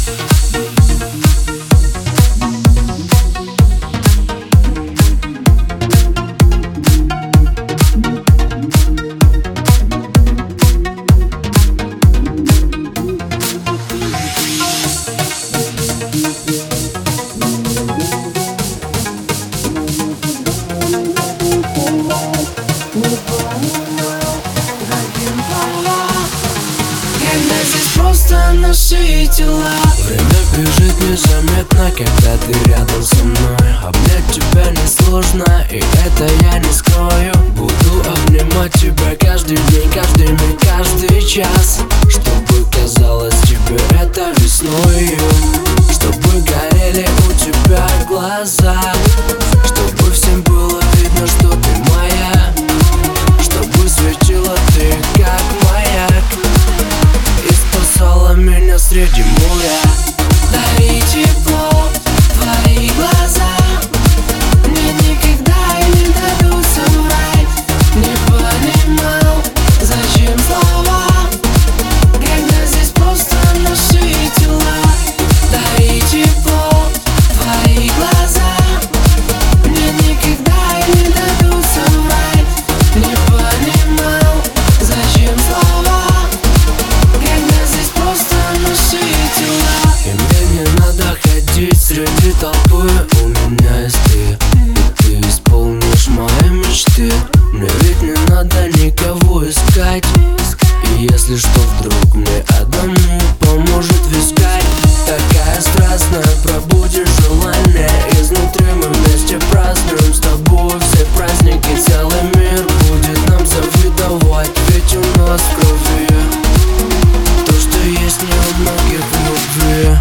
Просто наши тела. Время бежит незаметно, когда ты рядом со мной. Обнять тебя несложно, и это я не скрою. Буду обнимать тебя каждый день, каждый миг, каждый час. Чтобы казалось тебе это весною, чтобы горели у тебя глаза, чтобы всем было видно, что ты моя, чтобы светила ты как маяк и спасала меня среди моря. Дари тепло, твои глаза мне никогда и не дадут соврать. Не понимал, зачем слова, когда здесь просто наши тела. Дари тепло, твои глаза мне никогда и не дадут соврать. Не понимал, зачем слова, когда здесь просто наши тела. И мне не надо ходить среди толпы, у меня есть ты, и ты исполнишь мои мечты. Мне ведь не надо никого искать, и если что вдруг мне одному поможет вискать. Такая страстная, пробудишь желание изнутри, мы вместе празднуем с тобой все праздники. Целый мир будет нам завидовать, ведь у нас в крови то, что есть не у многих в любви.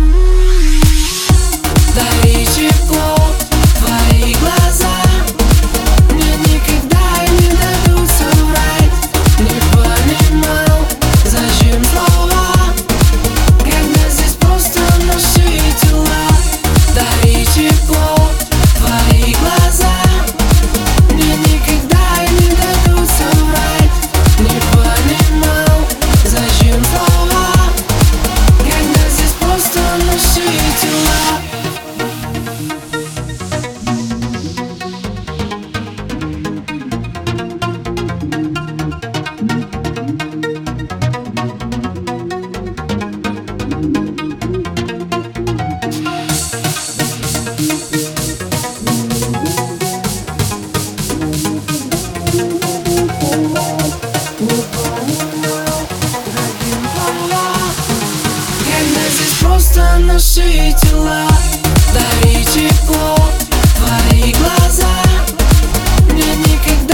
Дари тепло, твои глаза мне никогда и не дадут соврать. Не понимал, зачем слова, когда здесь просто наши тела. Дари тепло, твои глаза мне никогда и не дадут соврать. Не понимал, зачем слова, когда здесь просто наши тела. Когда здесь просто наши тела. Дари тепло, твои глаза мне никогда